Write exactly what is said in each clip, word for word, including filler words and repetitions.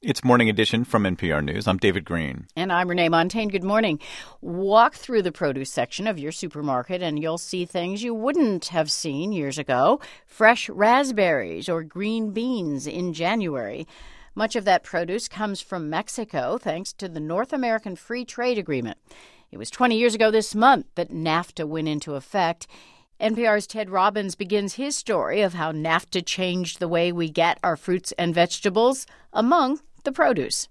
It's Morning Edition from N P R News. I'm David Green. And I'm Renee Montaigne. Good morning. Walk through the produce section of your supermarket and you'll see things you wouldn't have seen years ago. Fresh raspberries or green beans in January. Much of that produce comes from Mexico thanks to the North American Free Trade Agreement. It was twenty years ago this month that NAFTA went into effect. N P R's Ted Robbins begins his story of how NAFTA changed the way we get our fruits and vegetables, among the produce.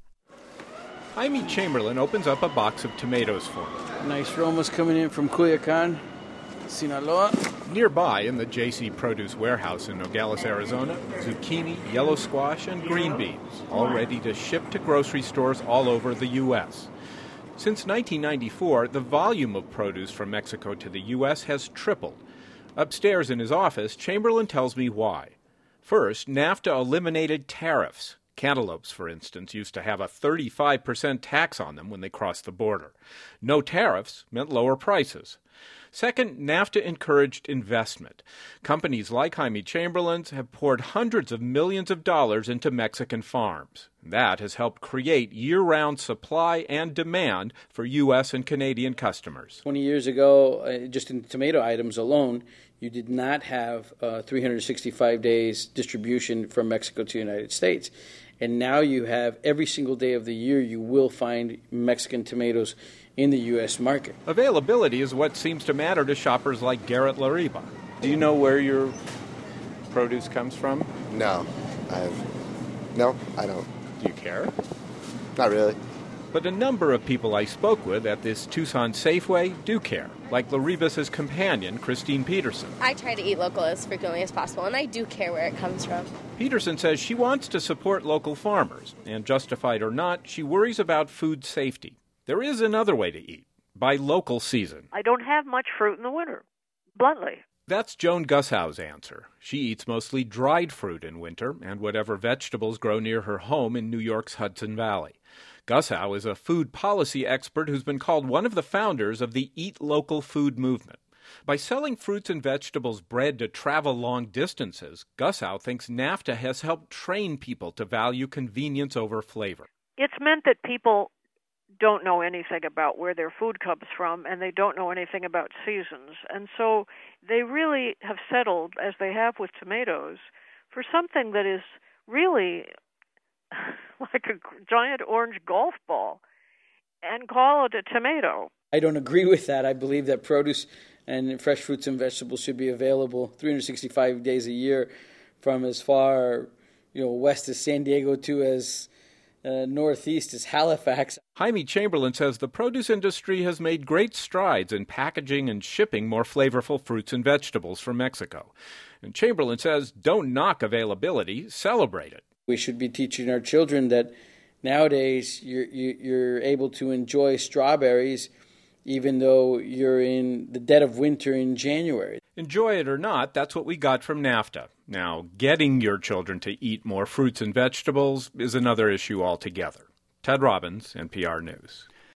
Jaime Chamberlain opens up a box of tomatoes for me. Nice aromas coming in from Culiacan, Sinaloa. Nearby in the J C Produce warehouse in Nogales, Arizona, zucchini, yellow squash, and green beans, all ready to ship to grocery stores all over the U S Since nineteen ninety-four, the volume of produce from Mexico to the U S has tripled. Upstairs in his office, Chamberlain tells me why. First, NAFTA eliminated tariffs. Cantaloupes, for instance, used to have a thirty-five percent tax on them when they crossed the border. No tariffs meant lower prices. Second, NAFTA encouraged investment. Companies like Jaime Chamberlain's have poured hundreds of millions of dollars into Mexican farms. That has helped create year-round supply and demand for U S and Canadian customers. twenty years ago, uh, just in tomato items alone, you did not have uh, three hundred sixty-five days distribution from Mexico to the United States. And now you have every single day of the year you will find Mexican tomatoes in the U S market. Availability is what seems to matter to shoppers like Garrett Lariba. Do you know where your produce comes from? No, I've no, I don't. Do you care? Not really. But a number of people I spoke with at this Tucson Safeway do care, like Laribas' companion, Christine Peterson. I try to eat local as frequently as possible, and I do care where it comes from. Peterson says she wants to support local farmers, and justified or not, she worries about food safety. There is another way to eat, by local season. I don't have much fruit in the winter, bluntly. That's Joan Gushow's answer. She eats mostly dried fruit in winter and whatever vegetables grow near her home in New York's Hudson Valley. Gushow is a food policy expert who's been called one of the founders of the Eat Local food movement. By selling fruits and vegetables bred to travel long distances, Gushow thinks NAFTA has helped train people to value convenience over flavor. It's meant that people don't know anything about where their food comes from, and they don't know anything about seasons. And so they really have settled, as they have with tomatoes, for something that is really like a giant orange golf ball, and call it a tomato. I don't agree with that. I believe that produce and fresh fruits and vegetables should be available three hundred sixty-five days a year, from as far, you know, west as San Diego to as uh, northeast as Halifax. Jaime Chamberlain says the produce industry has made great strides in packaging and shipping more flavorful fruits and vegetables from Mexico. And Chamberlain says don't knock availability, celebrate it. We should be teaching our children that nowadays you're, you're able to enjoy strawberries even though you're in the dead of winter in January. Enjoy it or not, that's what we got from NAFTA. Now, getting your children to eat more fruits and vegetables is another issue altogether. Ted Robbins, N P R News.